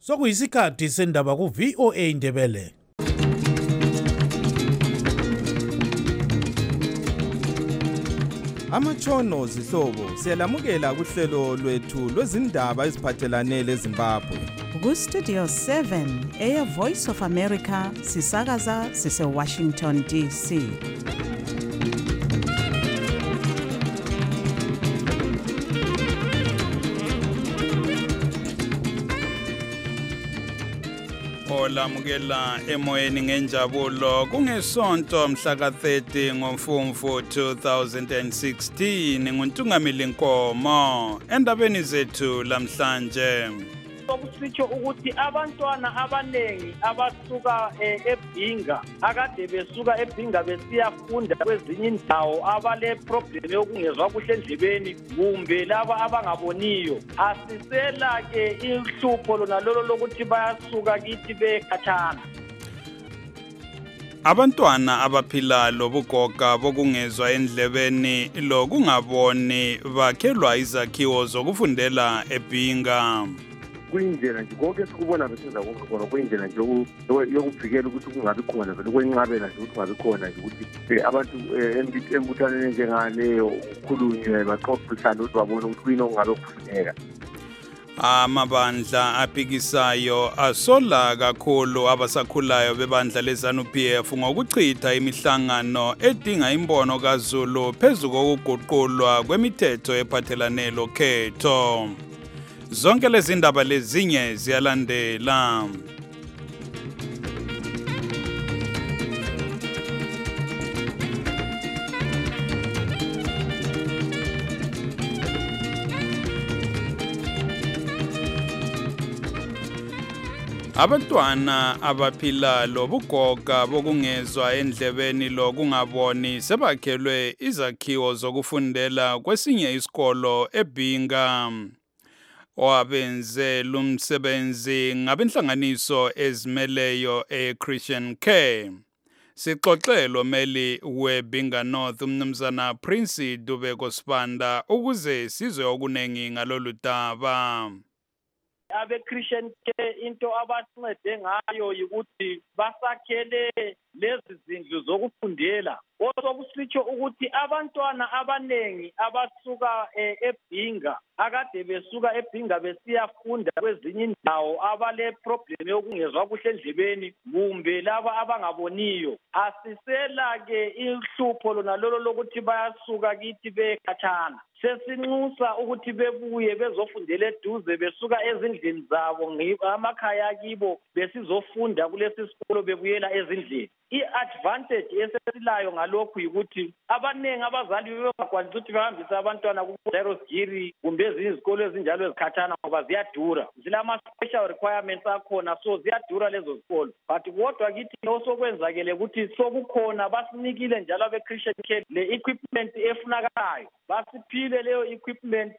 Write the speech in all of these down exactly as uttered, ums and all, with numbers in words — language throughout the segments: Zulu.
Sokuyisikhathi sendaba ku V O A Indebele. Amatshono zihlobo siyalamukela kuhlelo lwethu lwezindaba eziphathelane leZimbabwe. Ku Studio seven eya Voice of America sisakaza sise Washington D C. Olamukela emoyeni ngenjabulo kungesonto mhla ka thirty ngoMfumfu two thousand sixteen nguNtungamili Nkomo endabeni zethu lamhlanje. Sokusitsho ukuthi abantwana abanengi abasuka eBhinga akade besuka eBhinga besiyafunda kwezinye indawo abale problem yokungezwa kuhle endlebeni kumbe laba abangaboniyo asisela ke ihlupho lona lolo lokuthi bayasuka kithi bekhatshana. Abantwana abaphila lobugoga bokungezwa endlebeni lokungaboni bakhelwa izakhiwo zokufundela eBhinga. Kuyindlela nje konke sikubona besenza konke khona kuyindlela nje yokuvikela ukuthi kungabi khona vele kwenqabela nje ukuthi kungabi khona nje ukuthi abantu embuthaneni njengaleyo ukukhulunywe baxoxisane ukuthi babone ukuthi kuyini okungabe kufuneka. Amabandla aphikisayo asola kakhulu abasakhulayo bebandla leZANU P F ngokuchitha imihlangano edinga imbono kaZulu phezu kokuguqulwa kwemithetho ephathelane lokhetho. Zonke lezi ndaba lezinye ziyalandela. Abantwana abaphila lobugoga bokungezwa endlebeni lokungaboni sebakhelwe izakhiwo zokufundela kwesinye isikolo eBhinga. Owabenze lumsebenzi ngabenhlanganiso ezimeleyo eChristian Care. Sixoxelo meli weBhinga North umnumzana Prince Dubeko Sibanda ukuze sizwe okunengi ngalolu daba. Abe Christian Care into abasincede ngayo ukuthi basakhele lezi zindlu zokufundela. Osokusitsho ukuthi abantwana abanengi abasuka eBhinga akade besuka eBhinga besiyafunda kwezinye indawo abale problem yokungezwa kuhle endlebeni kumbe laba abangaboniyo asisela ke ihlupho lona lolo lokuthi bayasuka kithi bekhatshana. Sesinxusa ukuthi bebuye bezofundela eduze besuka ezindlini zabo amakhaya kibo besizofunda kulesi sikolo bebuyela ezindlini. I-advantage esesilayo ngalokhu yikuthi abanengi abazali bebekwanisa ukuthi behambise abantwana ku-Darosgiri kumbe ezinye izikolo ezinjalo ezikhatshana ngoba ziyadura. Zilama-special requirements akhona so ziyadura lezo zikolo. But kodwa kithi osokwenzakele ukuthi sokukhona basinikile njalo abe-Christian Care le-equipment efunakalayo. Basiphile leyo equipment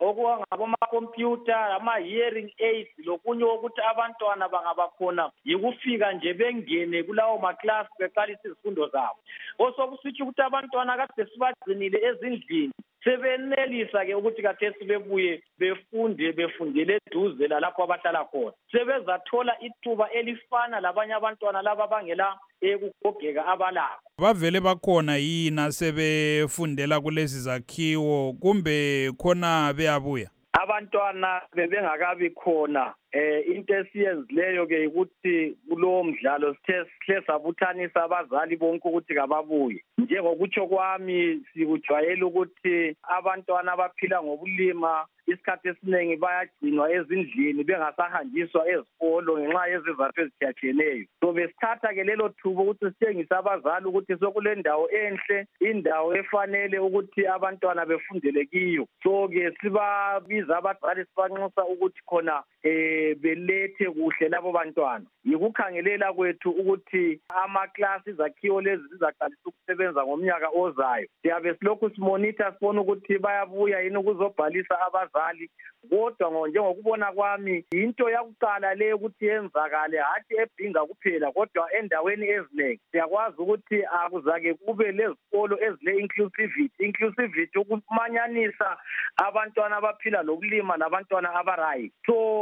okungaboma-computer, ama-hearing aids lokunye ukuthi abantwana bangabakhona yikufika nje bengene kulawo maklasi beqalisa izifundo zabo. Osokusitsho ukuthi abantwana kade sibagcinile ezindlini sebenelisa ke ukuthi kathesi bebuye befunde befundele eduze lalapho abahlala khona. Sebezathola ithuba elifana labanye abantwana laba bangela ekugogeka abalakho. Bavele bakhona yini sebefundela kulezi zakhiwo kumbe khona beyabuya? Abantwana bebengakabi khona. Eh into esiyenzileyo ke ukuthi kulowo mdlalo sithe sihle sabuthanisa abazali bonke ukuthi kababuye. Njengokutsho kwami sikujwayela ukuthi abantwana abaphila ngobulima isikhathi esiningi bayagcinwa ezindlini bengasahanjiswa ezikolo ngenxa yezizathu ezitshiyeneyo. So besithatha ke lelo thuba ukuthi sitshengise abazali ukuthi sokule ndawo enhle, indawo efanele ukuthi abantwana befundele kiyo. So ke sibabiza abazali sibanxusa ukuthi khona eh belethe kuhle labo bantwana. Yikukhangelela kwethu ukuthi amaklasi izakhiwo lezi zizaqalisa ukusebenza ngomnyaka ozayo. Siyabe silokhu simonita sibona ukuthi bayabuya yini ukuzobhalisa abazali. Kodwa njengokubona kwami into yakuqala le ukuthi yenzakale hathi eBhinga kuphela kodwa endaweni eziningi. Siyakwazi ukuthi akuzake kube lezikolo ezile inclusivity. Inclusivity ukumanyanisa abantwana abaphila lokulima nabantwana abarayi. So lo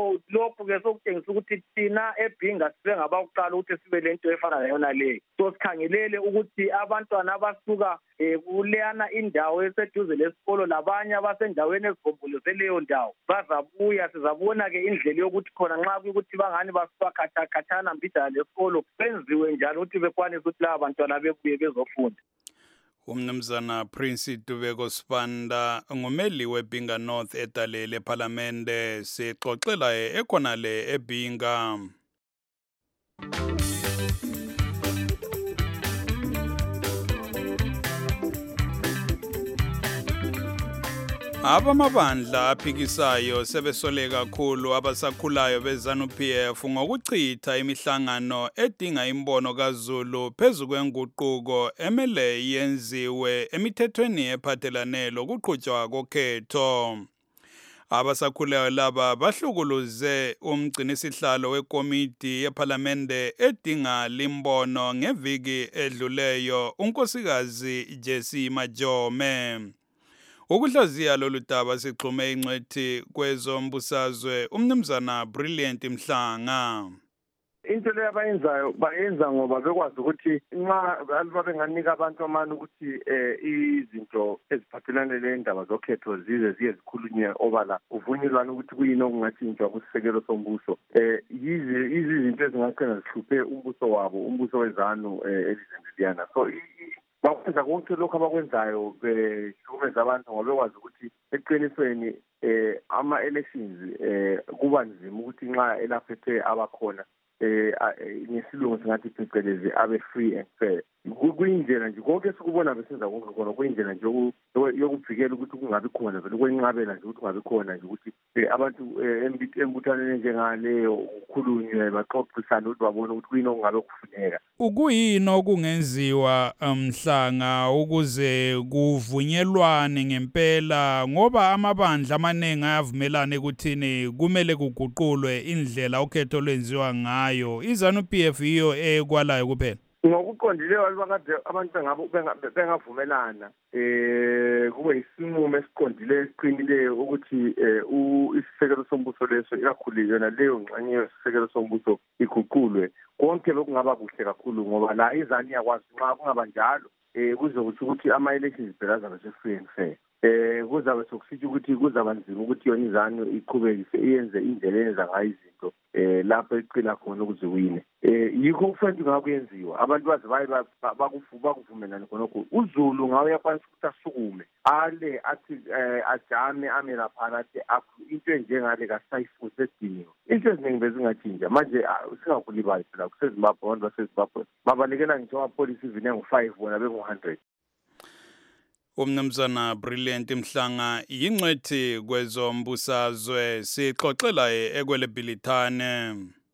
lokhu ke sokutshengisa ukuthi thina eBhinga sibe ngabakuqala ukuthi sibe lento efana nayona leyo. So sikhangelele ukuthi abantwana abasuka kuleyana indawo eseduze lesikolo labanye abasendaweni ezigombolozele leyo ndawo bazabuya, sizabona ke indlela yokuthi khona nxa kuyikuthi bangani basuka khatha mbidala lesikolo benziwe njalo ukuthi bekwanise ukuthi laba bantwana bebuye bezofunda. Umnumzana Prince Dubeko Sibanda ngumeli weBhinga North eDalele eParliamente, sixoxela ekhonale eBhinga. Abamabandla aphikisayo sebesole kakhulu abasakhulayo beZANU-P F ngokuchitha imihlangano edinga imbono kaZulu phezu kwenguquko emele yenziwe emithethweni ephathelane lokuqhutshwa kokhetho. Abasakhulayo laba bahlukuluze umgcinisihlalo wekomiti yeParliamente edinga limbono ngeviki edluleyo unkosikazi Jessie Majome. Ukuhlaziya lolu daba sixhume ingcwethi kwezombusazwe umnumzana Brilliant Mhlanga. Into le abayenzayo bayenza ngoba bekwazi ukuthi nxa babenganika abantu amana ukuthi eh izinto eziphathelane lendaba zokhetho zize ziye zikhulunywe obala uvunyelwana ukuthi kuyini okungathintshwa kusisekelo sombuso. Eh yizi izinto ezingaqena zihluphe umbuso wabo, umbuso wezanu elizendliyana. So bakwenza konke lokho abakwenzayo behlukumeza abantu ngoba bekwazi ukuthi eqinisweni eh ama elections eh kuba nzima ukuthi nxa elaphethe abakhona eh ngesilungu singathi phecelezi abe free and fair. Kuyindlela nje konke sikubona besenza konke khona kuyindlela nje yokuvikela ukuthi kungabi khona vele kwenqabela nje ukuthi kungabi khona nje ukuthi abantu embuthaneni njengaleyo ukukhulunywe baxoxisane ukuthi babone ukuthi kuyini okungabe kufuneka. Ukuyini okungenziwa Mhlanga ukuze kuvunyelwane ngempela ngoba amabandla amaningi ayavumelana ekuthini kumele kuguqulwe indlela ukhetho lwenziwa ngayo. iZANU-P F iyo ekwalayo kuphela. Ngokuqondileyo abakade abantu ngabo bengavumelana eh kube isinqumo esiqondileyo esiqinileyo ukuthi isisekelo sombuso leso ikakhulu yona leyo ngxenye yesisekelo sombuso iguqulwe konke lokungaba kuhle kakhulu ngoba la iZANU yakwazi nxa kungaba njalo eh kuzokuthi ukuthi ama elections belaza bese free and fair. Eh kuzabe sokusithi ukuthi kuzaba nzima ukuthi yona iZANU iqhubekise iyenze indlela enza ngayo izinto eh lapho icina khona ukuziwine. Eh yikho kufanele ngakuyenziwa abantu baze baye bakuvumelana khonokho. uZulu ngawe yakwanisa ukuthi asukume ale athi ajame ame lapha athi into enjengale kaSayifu sediniwe. Into eziningi bezingathinja manje singakulibali phela kuseZimbabwe abantu baseZimbabwe babalekela ngisho amapolisi ivine ngo five bona bengu one hundred. Umnumzana Brilliant Mhlanga yingcwethi kwezombusazwe sixoxela ekweleBhilithane.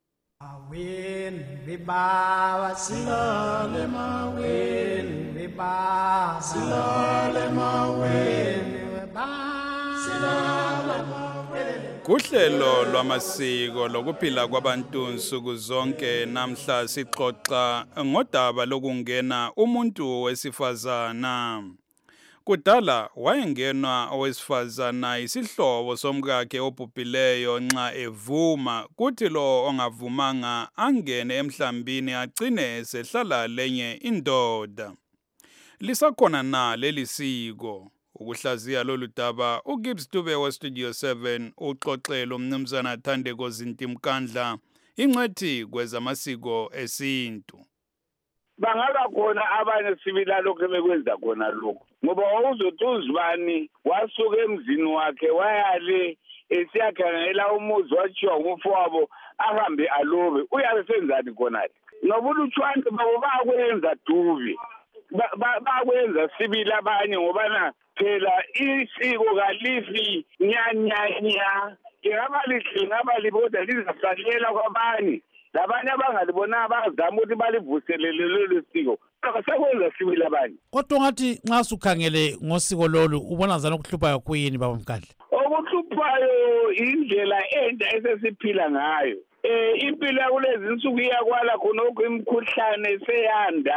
Awin bibawa silale mawin bibawa silale mawin bibawa silale mawin. Kuhlelo lwamasiko lokuphila kwabantu nsuku zonke namhla sixoxa ngodaba lokungena umuntu wesifazana. Kudala wayengenwa owesifazana isihlobo somkakhe obhubhileyo nxa evuma kuthi lo ongavumanga angene emhlambini agcine sehlala lenye indoda. Lisakhona na leli siko? Ukuhlaziya lolu daba uGibbs Dube wa Studio seven uxoxela umnumzana Thandeko Zintimkandla ingcwethi kwezamasiko esintu. Bangaba khona abanye sibila lokho bekwenza khona lokho ngoba uzothi uzibani wasuka emzini wakhe wayale esiyakhangela umuzi wachiwa ngumfowabo ahambe alobe uyabe senzani khona ngoba ulutshwane babo bakwenza duvi bakwenza sibila abanye ngoba na phela isiko kalifi nyanyanya ngaba lihle ngaba liboda lizasalela kwabanye labanye abangalibona abazama ukuthi balivuselele lelo siko akasakwenza sibili abanye. Kodwa ngathi nxa sukhangele ngosiko lolu ubona zana ukuhluphayo kuyini baba Mkandla? Okuhluphayo indlela enda esesiphila ngayo. Eh impilo kulezi insuku iyakwala khonokho imikhuhlane seyanda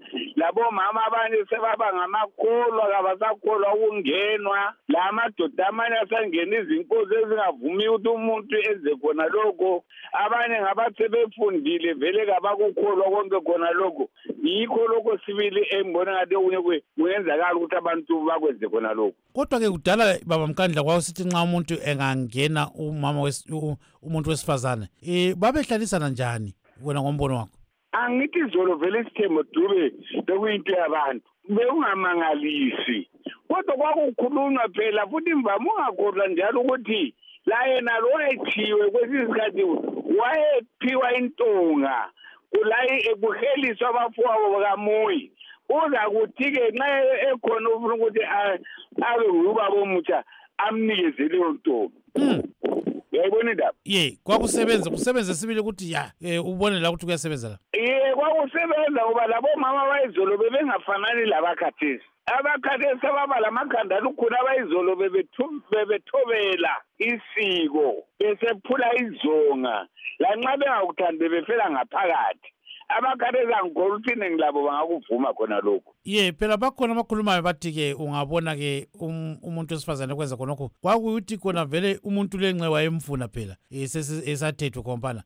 labo mama abanye sebaba ngamakholwa kabasakholwa ukungenwa la madoda amanye asangena izinkosi ezingavumi ukuthi umuntu enze khona lokho abanye ngabathe befundile vele kabakukholwa konke khona lokho yikho lokho sibili embona ngathi okunye kuyenzakala ukuthi abantu bakwenze khona lokho. Kodwa ke kudala baba Mkandla kwawusithi nxa umuntu engangena umama umuntu wesifazane eh babehlalisana njani wena ngombono wakho? Angithi izolo vele isithembo Dube bekuyinto yabantu bekungamangalisi kodwa kwakukhulunywa phela futhi imvama ungakhohlwa njalo ukuthi la yena lo wayethiwe kwesisikhathi wayephiwa intonga kulayi ekuheliswa abafowabo bakamoyi uza kuthi-ke nxa ekhona ufuna ukuthi abe ngubaba omutsha amnikeze leyo ntonga. Uyayibona indaba? Ye, kwakusebenza kusebenza sibili ukuthi ya ubone la ukuthi kuyasebenza la. Ye, kwakusebenza ngoba labo mama bayizolo bebengafanani labakhathesi. Abakhathesi ababa lamakhanda alukhulu abayizolo bebethobela isiko besephula izonga lanxa bengakuthandi bebefela ngaphakathi. Abakhathesi angikholwa ukuthi iningi labo bangakuvuma khona lokho. Ye, phela bakhona abakhulumayo bathi-ke ungabona ke umuntu wesifazane kwenza khonokho kwakuyuthi khona vele umuntu lenxe wayemfuna phela esathethwe khompana.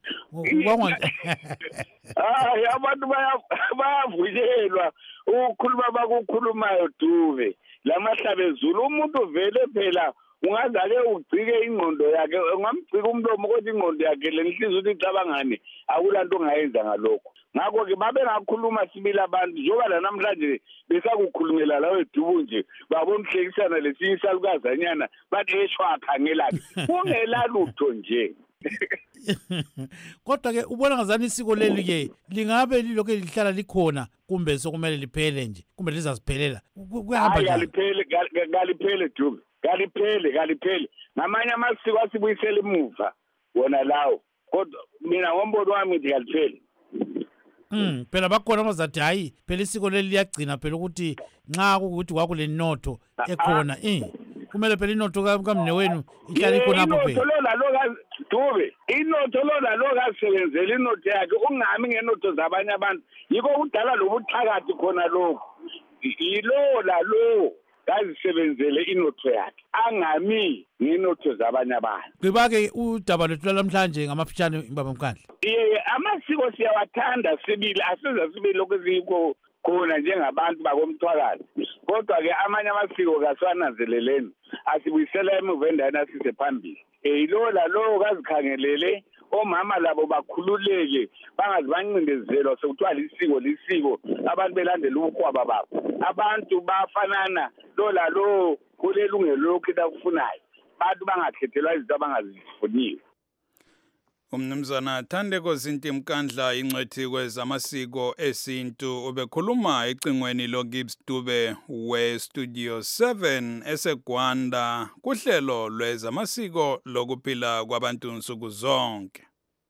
Hayi abantu bayavunyelwa ukukhuluma bakukhulumayo Dube lamahlabezulu umuntu vele phela ungazake ugcike ingqondo yakhe ungamgcika umlomo kodwa ingqondo yakhe lenhliziyo ukuthi icabangane akulanto ongayenza ngalokho. Ngakho ke babe ngakhuluma sibili abantu njoba la namhlanje besakukhulumela lawe Dubu nje babona umhlekisana lesinye isalukazanyana bathi eshwa akhangelani kungela lutho nje. Kodwa ke ubona ngazani isiko leli ke lingabe lilokho lihlala likhona kumbe sokumele liphele nje kumbe lizasiphelela kuyahamba njani? Galiphele galiphele Dubu galiphele galiphele ngamanye amasiko asibuyisela emuva wona lawo kodwa mina ngombono wami ngithi galiphele. Mm, phela bakhona abazathi hayi phela isiko leli liyagcina phela ukuthi nxa ukuthi kwakule notho ekhona eh kumele phela inotho kamnewenu ihlala ikhona apho phela. Inotho lona lo Dube inotho lona lo kasebenzela inotho yakhe ungami ngenotho zabanye abantu yiko kudala lobuthakathi khona lokho yilo la lo kazisebenzele inotho yakhe angami ngenotho zabanye abantu. Ngibake udaba lethu lamhlanje ngamafitshane baba Mkandla. Eh amasiko siyawathanda sibili asiza sibili lokuziko khona njengabantu bakomthwakazi kodwa ke amanye amasiko kasiwananzeleleni asibuyisela emuva endaweni asise phambili. Eh lo la lo kazikhangelele omama labo bakhululeke bangazi bancindezelwa sekuthiwa lisiko lisiko abantu belandela ubukhwaba babo abantu bafanana lo la lo kulelungelo lokho akufunayo abantu bangakhethelwa izinto abangazifuniyo. Umnumzana Thandeko Zinti Mkandla ingcwethi kwezamasiko esintu ubekhuluma ecingweni lo Gibbs Dube we Studio seven eseGwanda kuhlelo lwezamasiko lokuphila kwabantu nsuku zonke.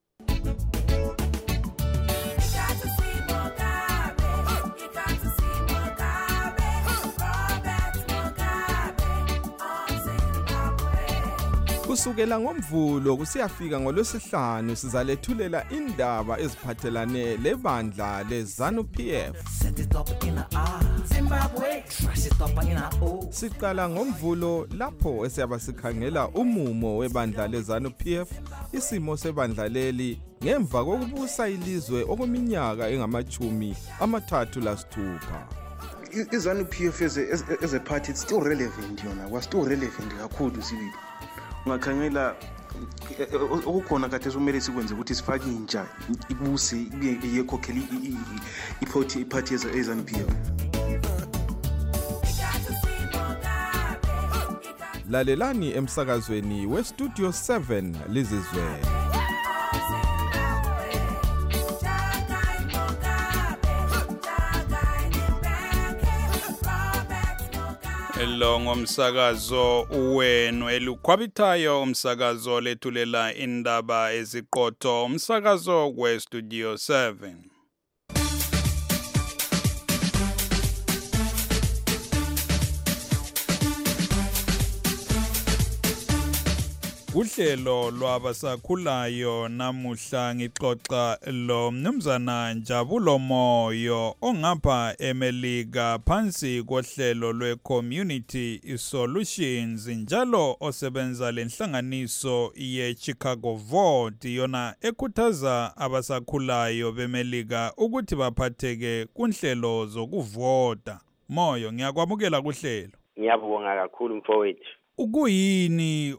Kusukela ngoMvulo kusiyafika ngolwesihlanu sizalethulela indaba eziphathelane lebandla leZanu-P F. Siqala ngoMvulo lapho esiyaba sikhangela umumo webandla leZanu-P F, isimo sebandla leli ngemva kokubusa ilizwe okweminyaka engamachumi amathathu lasithupha. iZanu-P F as a, as a party it's still relevant yona was still relevant kakhulu sibili. Ungakhangela okukhona kade somele sikwenze ukuthi sifake intsha ibuse iyekhokhela iparty iparty yeZanu-P F. Lalelani emsakazweni we Studio seven lizizwe. Lo ngomsakazo uwenu elukhwabithayo umsakazo lethulela indaba eziqotho umsakazo we Studio seven. uhlelo lwabasakhulayo namuhla ngixoxa lo mnumzana Njabulo Moyo ongapha eMelika phansi kohlelo lwe-Community Solutions njalo osebenza lenhlanganiso ye-Chicago Vote yona ekhuthaza abasakhulayo beMelika ukuthi baphatheke kunhlelo zokuvota. Moyo, ngiyakwamukela kuhlelo. Ngiyabonga kakhulu mfowethu. Ukuyini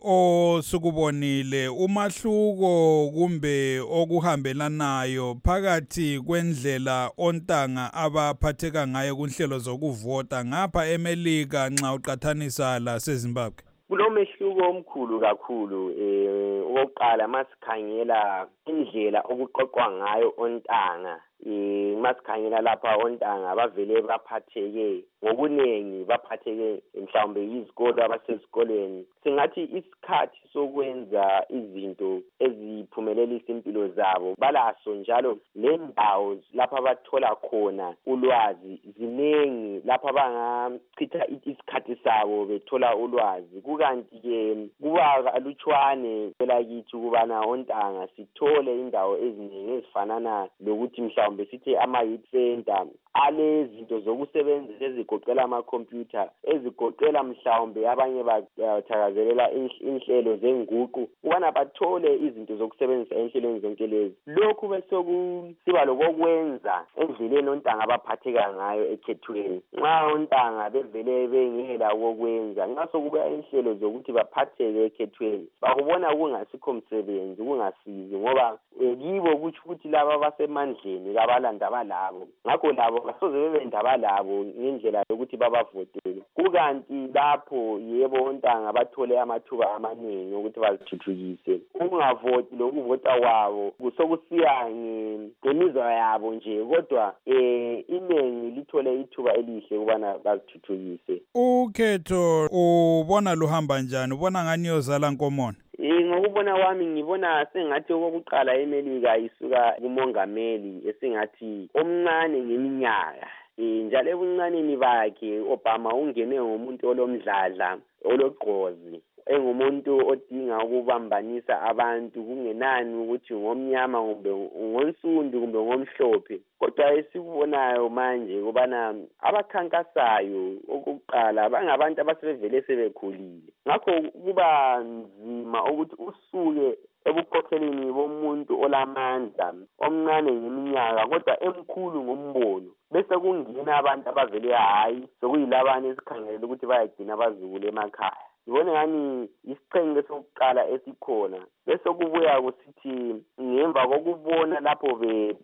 osukubonile umahluko kumbe okuhambelanayo phakathi kwendlela ontanga abaphatheka ngayo kunhlelo zokuvota ngapha eMelika nxa uqathanisa la seZimbabwe? Kulomehluko omkhulu kakhulu eh oqala masikhangela indlela okuqoqwa ngayo ontanga. Eh masikhangela lapha ontanga bavele baphatheke ngokunengi baphatheke mhlawumbe izikolo abasesikoleni singathi isikhathi sokwenza izinto eziphumelelisa impilo zabo balaso njalo lendawo lapha bathola khona ulwazi zinengi lapha bangachitha isikhathi sabo bethola ulwazi kukanti ke kuba alutshwane phela kithi kubana ontanga sithole indawo eziningi ezifanana lokuthi mhlawumbe sithi ama youth center alezinto zokusebenzisa ezigoqela ama-computer ezigoqela mhlawumbe abanye bathakazelela inhlelo zenguqu ubana bathole izinto zokusebenzisa enhlelweni zonke lezi lokhu bese kusiba lokwenza endleleni ontanga abaphatheka ngayo ekhethweni nxa ontanga bevele bengela ukwenza nxa sokuba inhlelo zokuthi baphatheke ekhethweni bakubona kungasikho umsebenzi kungasizi ngoba kibo kuthi ukuthi laba basemandleni kabalandaba labo ngakho labo basoze bebe ndaba labo ngendlela yokuthi babavotele kukanti lapho yebo ontanga bathole amathuba amaningi ukuthi bazithuthukise ungavoti lokuvota wabo kusokusiya ngemizwa yabo nje kodwa eh iningi lithole ithuba elihle ukubana bazithuthukise. Ukhetho ubona luhamba njani ubona ngani yozala nkomona? Eh ngokubona kwami ngibona sengathi okokuqala eMelika isuka kumongameli esingathi omncane ngeminyaka eh njalo ebuncaneni bakhe Obama ungene ngomuntu olomdladla ologqozi engumuntu odinga ukubambanisa abantu kungenani ukuthi ngomnyama kumbe ngonsundu kumbe ngomhlophe kodwa esikubonayo manje kubana abakhankasayo okuqala bangabantu abasebevele sebekhulile ngakho kuba nzima ukuthi usuke ebukhokheleni bomuntu olamandla omncane ngeminyaka kodwa emkhulu ngombono bese kungena abantu abavele hayi sokuyilabana esikhangelela ukuthi bayagcina abazukulu emakhaya ngibone ngani isiqhenqe sokuqala esikhona bese kubuya kusithi ngemva kokubona lapho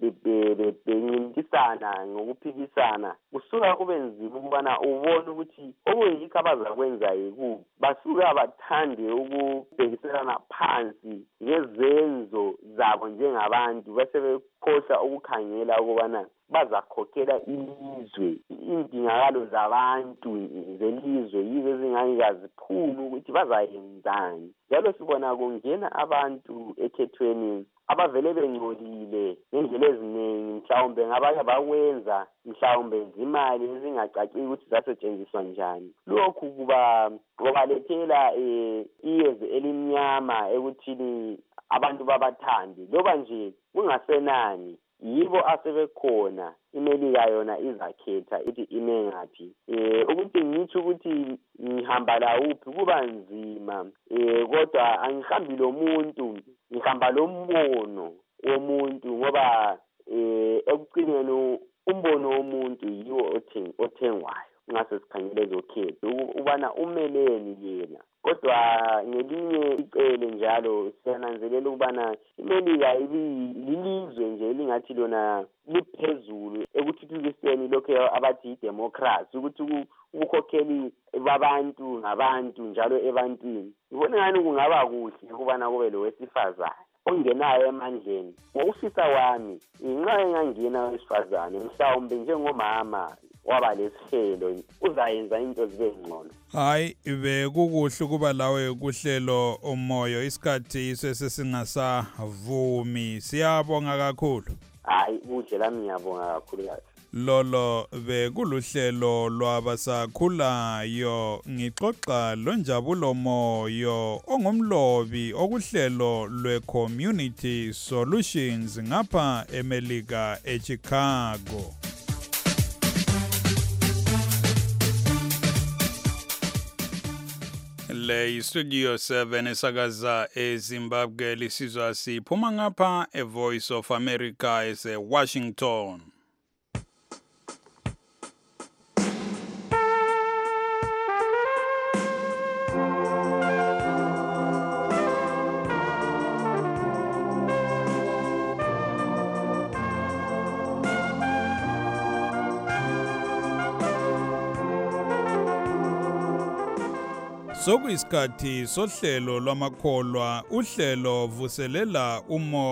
bencintisana ngokuphikisana kusuka kube nzima ukubana ubone ukuthi okuyikho abazakwenza yikuphi basuka bathande ukubhekiselana phansi ngezenzo zabo njengabantu bese bekhohlwa ukukhangela ukubana bazakhokhela ilizwe indingakalo zabantu zelizwe yizo ezingayikazikhulu ukuthi bazayenzani njalo sibona kungena abantu ekhethweni abavele bengcolile ngendlela eziningi mhlawumbe ngabanye bakwenza mhlawumbe izimali ezingacacile ukuthi zasetshenziswa njani lokhu kuba kubalethela iyezi elimnyama ekuthini abantu babathandi loba nje kungasenani yibo asebekhona iMelika yona izakhetha ithi ime ngaphi eh ukuthi ngithi ukuthi ngihamba la uphi kuba nzima eh kodwa angihambi lo muntu ngihamba lo mbono womuntu ngoba eh ekucineni umbono womuntu yiwo othengwayo ngase sikhangele ezokhetho ubana umeleni yena kodwa ngelinye icele njalo siyananzelela ukubana iMelika ilizwe nje lingathi lona liphezulu ekuthuthukiseni lokho abathi democracy ukuthi ukukhokheli babantu ngabantu njalo ebantwini ngibona ngani kungaba kuhle ukubana kube lo wesifazane ongenayo emandleni ngokufisa kwami inxa engangena wesifazane mhlawumbe njengomama waba lesihlelo uzayenza into zibe ngcono. Hayi bekukuhle kuba lawe kuhlelo umoyo isikhathi sesingasavumi siyabonga kakhulu. Hayi kuhle lami ngiyabonga kakhulu kahle. Lolo bekuluhlelo lwabasakhulayo ngixoxa loNjabulo Moyo ongumlobi okuhlelo lwe-Community Solutions ngapha eMelika eChicago. Le Studio seven esakaza eZimbabwe lisizwa siphuma ngapha eVoice of America eseWashington. Sokuyisikhathi sohlelo lwamakholwa uhlelo vuselela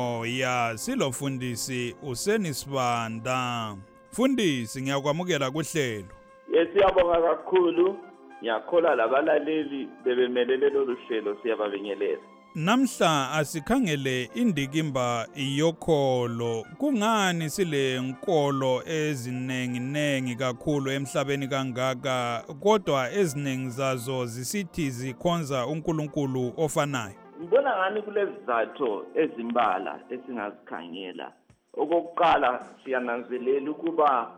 umoya silofundisi uSenisibanda. Fundisi ngiyakwamukela kuhlelo. Siyabonga kakhulu, ngiyakhola labalaleli bebemelele lolu hlelo siyababingelela. Namhla asikhangele indikimba yokholo. Kungani sile nkolo ezinengi nengi kakhulu emhlabeni kangaka kodwa eziningi zazo zisithi zikhonza uNkulunkulu ofanayo? Ngibona ngani kulezizathu ezimbala esingazikhangela. Okokuqala siyananzelela ukuba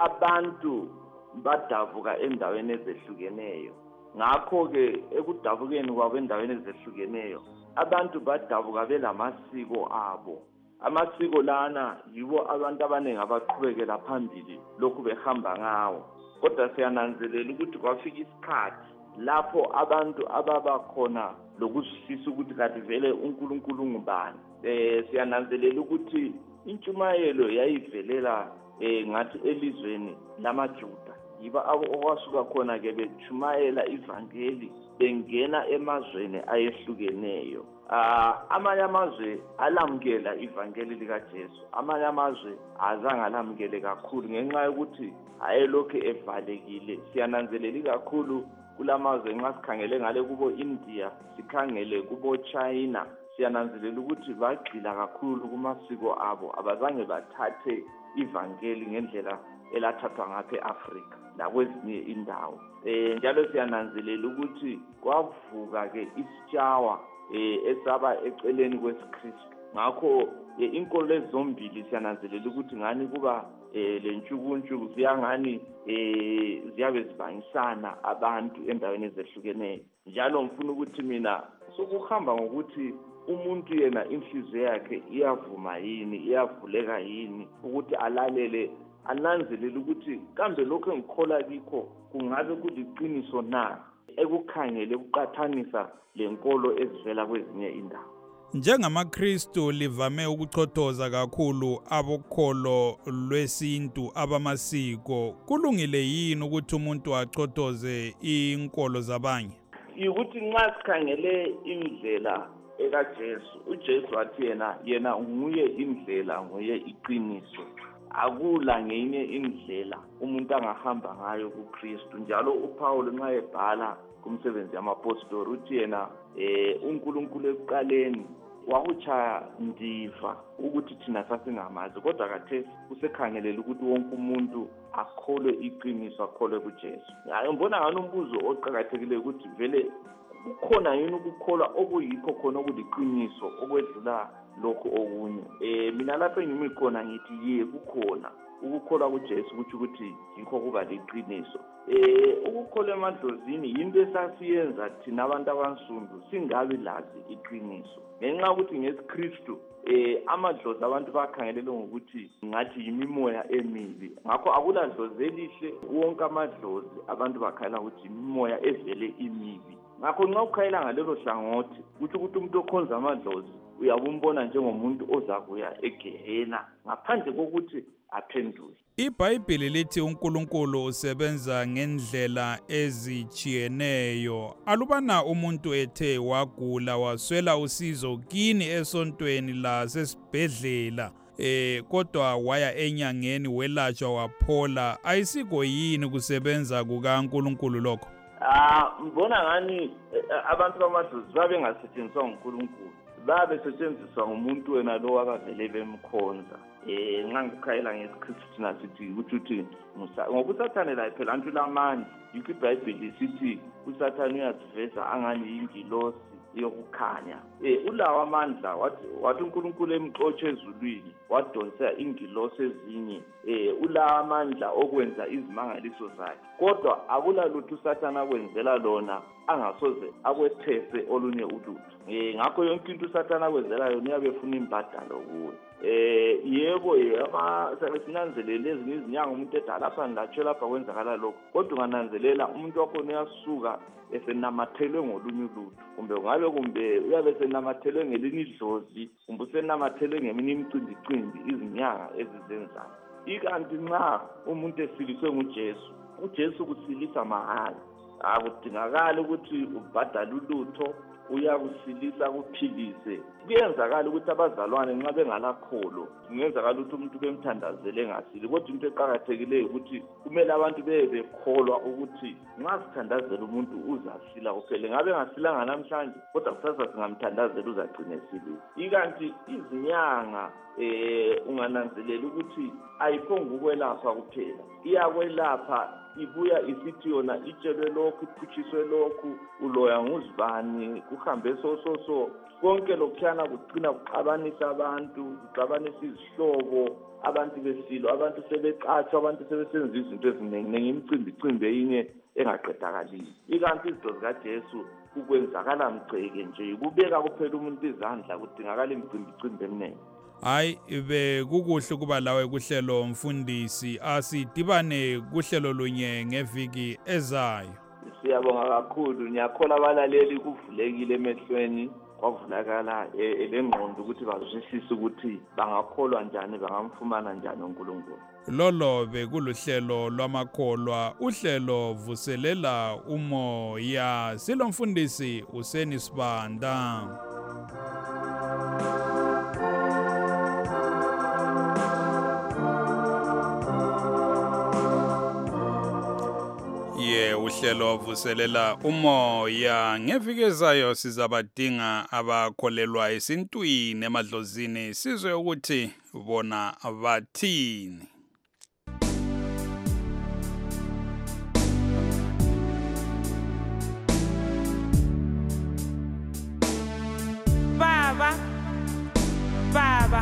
abantu badavuka endaweni ezehlukeneyo. Ngakho ke ekudabukeni kwabo endaweni ezehlukeneyo abantu badabuka belamasiko abo. Amasiko lana yibo abantu abaningi abaqhubekela phambili lokhu behamba ngawo. Kodwa siyananzelela ukuthi kwafika isikhathi lapho abantu ababakhona lokuzwisisa ukuthi kanti vele uNkulunkulu ngubani. Eh siyananzelela ukuthi intshumayelo yayivelela eh ngathi elizweni lamaJuda. Yiba okwasuka khona ke bechumayela ivangeli bengena emazweni ayehlukeneyo. Ah amanye amazwe alamkela ivangeli likaJesu, amanye amazwe azange alamkele kakhulu ngenxa yokuthi ayelokhe evalekile. Siyananzelela kakhulu kulamazwe nxa sikhangele ngale kubo India, sikhangele kubo China, siyananzelela ukuthi bagxila kakhulu kumasiko abo, abazange bathathe ivangeli ngendlela elathathwa ngapha eAfrika nakwezinye indawo. Eh njalo siyananzelela ukuthi kwavuka ke isitshawa eh esaba eceleni kwesiKristu. Ngakho inkolo ezombili siyananzelela ukuthi ngani kuba eh lentshukuntshu ziyangani eh ziyabe zibangisana abantu endaweni ezehlukeneyo. Njalo ngifuna ukuthi mina sokuhamba ngokuthi umuntu yena inhliziyo yakhe iyavuma yini, iyavuleka yini ukuthi alalele, ananzelele ukuthi kambe lokho engikhola kikho kungabe kuliqiniso na, ekukhangele ukuqathanisa lenkolo ezivela kwezinye indawo. NjengamaKristu livame ukuchothoza kakhulu abokholo lwesintu abamasiko. Kulungile yini ukuthi umuntu achothoze inkolo zabanye? Ukuthi nxa sikhangele indlela ekaJesu, uJesu wathi yena yena nguye indlela, nguye iqiniso. Akula ngenye indlela umuntu angahamba ngayo kuKristu. Njalo uPaul nxa ebhala kumsebenzi yamapostoli uthi yena eh uNkulunkulu ekuqaleni wakuchaya ndiva ukuthi thina sasingamazi, kodwa khathesi usekhangelela ukuthi wonke umuntu akholwe iqiniso, akholwe kuJesu. Ngibona ngani umbuzo oqhakathekile ukuthi vele kukhona yini ukukholwa okuyikho khona okuliqiniso okwedlula lokho okunye. Eh mina lapho engimi khona ngithi ye kukhona ukukholwa kuJesu ukuthi ukuthi yikho kuba liqiniso. Eh ukukholwa emadlozini into esasiyenza thina abantu abansundu singabi lazi iqiniso. Ngenxa ukuthi ngesiKristu eh amadlozi abantu bakhangelele ngokuthi ngathi yimimoya emibi. Ngakho akuladlozi elihle, wonke amadlozi abantu bakhala ukuthi imimoya evele imibi. Ngakho nxa ukhayela ngalelo hlangothi ukuthi ukuthi umuntu okhonza amadlozi uyabumbona njengomuntu ozakuya egehena ngaphandle kokuthi aphendule. IBhayibheli lithi uNkulunkulu usebenza ngendlela ezichiyeneyo. Alubana umuntu ethe wagula waswela usizo kini esontweni la sesibhedlela eh kodwa waya enyangeni welatshwa waphola, ayisiko yini kusebenza kukaNkulunkulu lokho? Ah mbona ngani abantu bamadlozi babe ngasetshenziswa uNkulunkulu, babesetshenziswa ngumuntu wena lo wakavele bemkhonza. Eh nxa ngikhayela ngesikristu thina sithi ukuthi uthi ngoba usathane la phela antu lamandla yikho iBhayibheli sithi usathane uyaziveza angani ingilosi yokukhanya. Eh ulawa amandla wathi wathi uNkulunkulu emxotshe ezulwini wadonsa ingilosi ezinye. Eh ulawa amandla okwenza izimangaliso zakhe. Kodwa akulalutho usathana kwenzela lona angasoze akwethese olunye ulutho. Eh ngakho yonke into usathana akwenzela yona uyabefuna imbadalo kuwe. Eh yebo yama sinanzelele ezinye izinyanga umuntu edala lapha ngatsho lapha kwenzakala lokho. Kodwa ungananzelela umuntu wakho uyasuka esenamathelwe ngolunye ulutho. Kumbe ngabe kumbe uyabe senamathelwe ngelinye idlozi, kumbe usenamathelwe ngeminye imicimbi izinyanga ezizenzayo. Ikanti nxa umuntu esiliswe nguJesu, uJesu kusilisa mahala. Akudingakala ukuthi ubhadale ulutho, uyakusilisa kuphilise. Kuyenzakala ukuthi abazalwane nxa bengalakholo, kungenzakala ukuthi umuntu bemthandazele engasili. Kodwa into eqhakathekileyo ukuthi kumele abantu bebe bekholwa ukuthi nxa sithandazela umuntu uzasila kuphela. Ngabe ngasilanga namhlanje kodwa kusasa singamthandazela uzagcina esilile. Ikanti izinyanga eh ungananzelela ukuthi ayiphonga ukwelapha kuphela, iyakwelapha ibuya isithi yona itshelwe lokhu iphutshiswe lokhu uloya nguzibani kuhambe so so so konke lokuthana kugcina kuxabanisa abantu, kuxabanisa izihlobo, abantu besilo, abantu sebeqatshwa, abantu sebesenza izinto eziningi imicimbi imicimbi eyinye engaqedakaliyo. Ikanti izinto zikaJesu ukwenzakala mgceke nje kubeka kuphela umuntu izandla kudingakala imicimbi imicimbi eminingi. Hayi ibe kukuhle kuba lawe kuhlelo mfundisi, asidibane kuhlelo lunye ngeviki ezayo. Siyabonga kakhulu, ngiyakhola abalaleli kuvulekile emehlweni, kwavulakala elengqondo ukuthi bazwisise ukuthi bangakholwa njani, bangamfumana njani uNkulunkulu. Lolo bekuluhlelo lwamakholwa, uhlelo vuselela umoya. Silo mfundisi Useni Sibanda. Ye uhlelo vuselela umoya. Ngeviki ezayo sizabadinga abakholelwa esintwini emadlozini sizwe ukuthi bona bathini. Baba Baba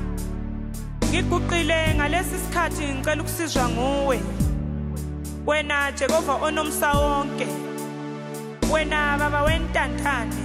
ngiguqile ngalesi sikhathi ngicela ukusizwa nguwe. Wena Jehova onomsa wonke, wena baba wentantane,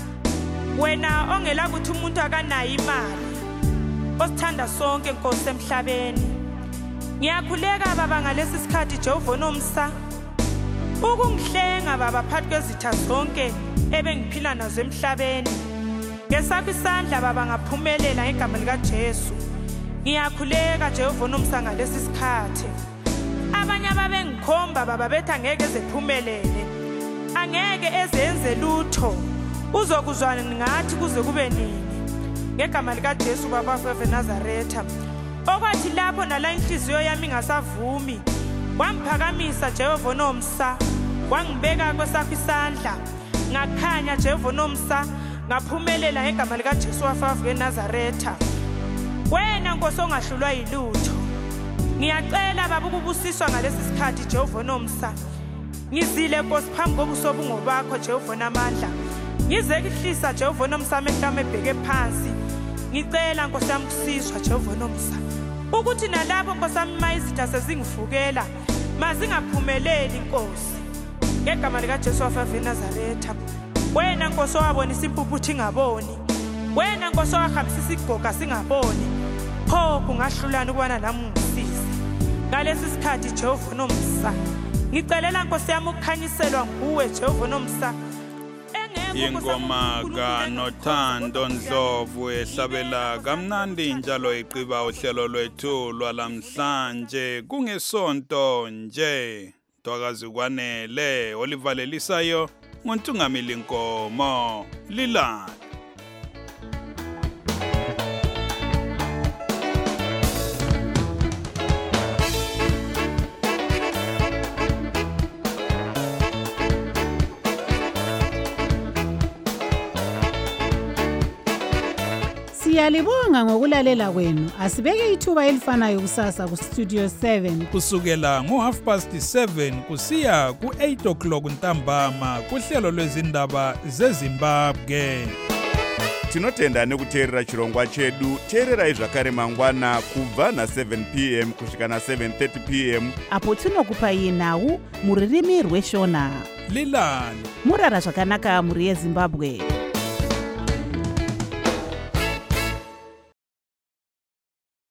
wena ongela ukuthi umuntu akanayo imali, osithanda sonke Nkosi emhlabeni. Ngiyakhuleka baba ngalesi sikhathi Jehova onomsa ukungihlenga baba phakathi kwezitha zonke ebengiphila nazo emhlabeni. Ngesakho isandla baba ngaphumelela ngegama lika Jesu. Ngiyakhuleka Jehova onomsa ngalesi sikhathi. Abanye ababengikhomba baba bethi angeke ezephumelele, angeke ezenze lutho, uzokuzwana ngathi kuze kube nini. Ngegama lika Jesu baba weNazaretha, okwathi lapho nala inhliziyo yami ngasavumi, wamphakamisa Jehova nomsa, wangibeka kwesakho isandla, ngakhanya Jehova nomsa, ngaphumelela ngegama lika Jesu weNazaretha. Wena Nkosi ongahlulwa yilutho, ngiyacela baba ukubusiswa ngalesi sikhathi Jehova nomsa. Ngizile Nkosi phambi kobuso bungo bakho Jehova namandla. Ngize kuhlisa Jehova nomsa amehlo ebheke phansi. Ngicela Nkosi yami kusizwa Jehova nomsa, ukuthi nalapho Nkosi yami mayizitha sezingivukela mazingaphumeleli Nkosi. Ngegama lika Jesu weNazaretha, wena Nkosi owabonisa impuphuthi ingaboni, wena Nkosi owahambisa igoga singaboni, pho kungahlulana ukubana nami ngisize ngalesi sikhathi Jehova nomsa. Ngicelela Nkosi yami ukukhanyiselwa nguwe Jehova nomsa. Ingoma kaNothando Ndlovu ehlabela kamnandi njalo iqiba uhlelo lwethu lwalamhlanje kungesonto nje. Twakazi kwanele olivalelisayo ngontungamili Nkomo Lilani. Siyalibonga ngokulalela kwenu. Asibeke ithuba elifanayo kusasa ku Studio seven. Kusukela ngo half past seven kusiya ku eight o'clock ntambama kuhlelo lwezindaba zeZimbabwe. Tinotenda nekuteerera chirongwa chedu. Teererai zvakare mangwana kubva na seven p m kusvika na seven thirty p m apo tinokupai nhau muririmi rweshona. Lilani Murara zvakanaka muri yeZimbabwe.